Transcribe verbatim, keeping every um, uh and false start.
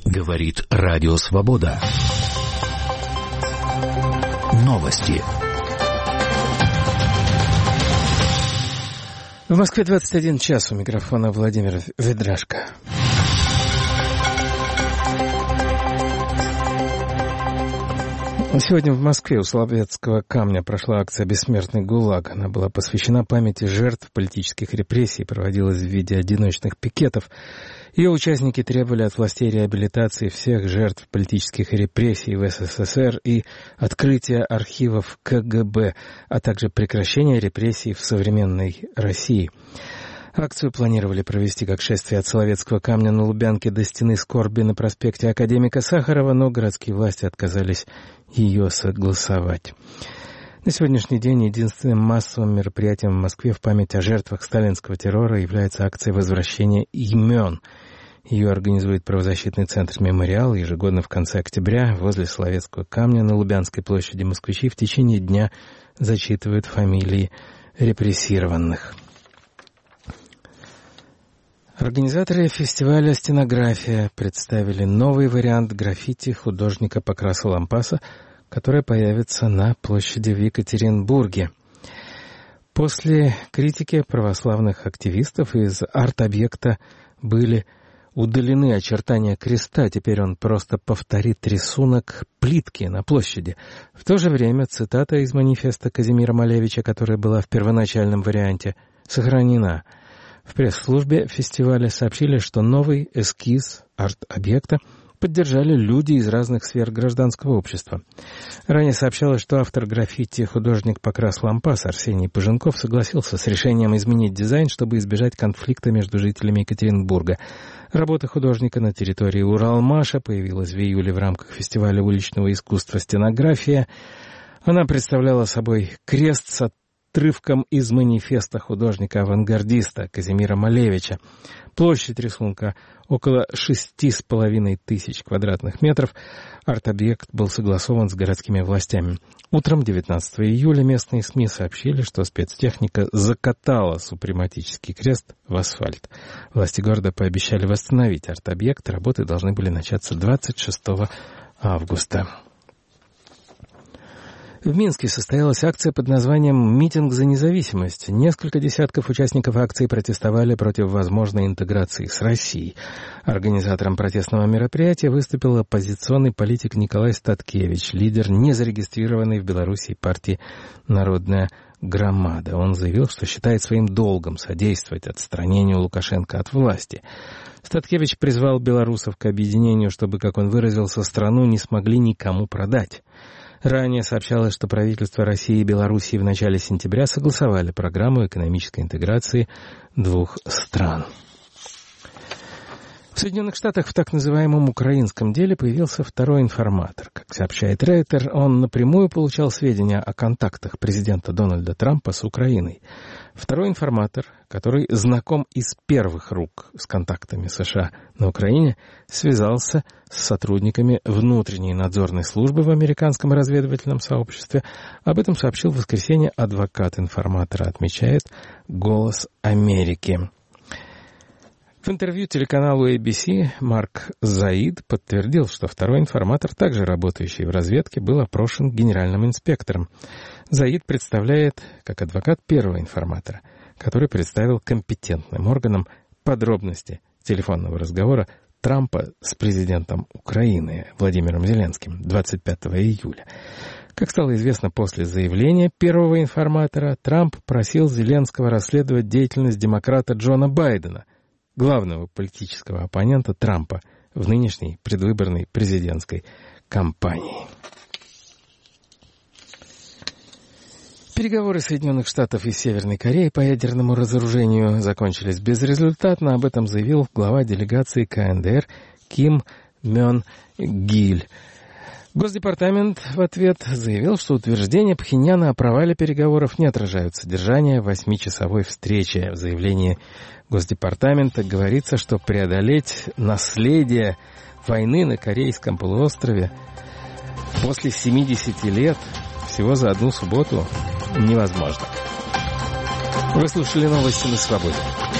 Говорит Радио Свобода. Новости. В Москве двадцать один час. У микрофона Владимир Ведрашко. Сегодня в Москве у Соловецкого камня прошла акция «Бессмертный ГУЛАГ». Она была посвящена памяти жертв политических репрессий, проводилась в виде одиночных пикетов. Ее участники требовали от властей реабилитации всех жертв политических репрессий в СССР и открытия архивов КГБ, а также прекращения репрессий в современной России. Акцию планировали провести как шествие от Соловецкого камня на Лубянке до стены скорби на проспекте Академика Сахарова, но городские власти отказались ее согласовать. На сегодняшний день единственным массовым мероприятием в Москве в память о жертвах сталинского террора является акция возвращения имен. Ее организует правозащитный центр «Мемориал». Ежегодно в конце октября возле Соловецкого камня на Лубянской площади москвичи в течение дня зачитывают фамилии репрессированных. Организаторы фестиваля «Стенография» представили новый вариант граффити художника Покраса Лампаса, который появится на площади в Екатеринбурге. После критики православных активистов из арт-объекта были удалены очертания креста, теперь он просто повторит рисунок плитки на площади. В то же время цитата из манифеста Казимира Малевича, которая была в первоначальном варианте, сохранена. В пресс-службе фестиваля сообщили, что новый эскиз арт-объекта поддержали люди из разных сфер гражданского общества. Ранее сообщалось, что автор граффити, художник Покрас Лампас Арсений Пыженков, согласился с решением изменить дизайн, чтобы избежать конфликта между жителями Екатеринбурга. Работа художника на территории Уралмаша появилась в июле в рамках фестиваля уличного искусства «Стенография». Она представляла собой крест с отрывком из манифеста художника-авангардиста Казимира Малевича. Площадь рисунка около шести с половиной тысяч квадратных метров. Арт-объект был согласован с городскими властями. Утром девятнадцатого июля местные СМИ сообщили, что спецтехника закатала супрематический крест в асфальт. Власти города пообещали восстановить арт-объект. Работы должны были начаться двадцать шестого августа. В Минске состоялась акция под названием «Митинг за независимость». Несколько десятков участников акции протестовали против возможной интеграции с Россией. Организатором протестного мероприятия выступил оппозиционный политик Николай Статкевич, лидер незарегистрированной в Беларуси партии «Народная громада». Он заявил, что считает своим долгом содействовать отстранению Лукашенко от власти. Статкевич призвал белорусов к объединению, чтобы, как он выразился, страну не смогли никому продать. Ранее сообщалось, что правительства России и Белоруссии в начале сентября согласовали программу экономической интеграции двух стран. В Соединенных Штатах в так называемом украинском деле появился второй информатор. Как сообщает Рейтер, он напрямую получал сведения о контактах президента Дональда Трампа с Украиной. Второй информатор, который знаком из первых рук с контактами США на Украине, связался с сотрудниками внутренней надзорной службы в американском разведывательном сообществе. Об этом сообщил в воскресенье адвокат информатора, отмечает «Голос Америки». В интервью телеканалу эй би си Марк Заид подтвердил, что второй информатор, также работающий в разведке, был опрошен генеральным инспектором. Заид представляет как адвокат первого информатора, который представил компетентным органам подробности телефонного разговора Трампа с президентом Украины Владимиром Зеленским двадцать пятого июля. Как стало известно после заявления первого информатора, Трамп просил Зеленского расследовать деятельность демократа Джона Байдена, главного политического оппонента Трампа в нынешней предвыборной президентской кампании. Переговоры Соединенных Штатов и Северной Кореи по ядерному разоружению закончились безрезультатно. Об этом заявил глава делегации ка эн дэ эр Ким Мён Гиль. Госдепартамент в ответ заявил, что утверждения Пхеньяна о провале переговоров не отражают содержание восьмичасовой встречи. В заявлении Госдепартамента говорится, что преодолеть наследие войны на Корейском полуострове после семидесяти лет всего за одну субботу невозможно. Вы слушали новости на Свободе.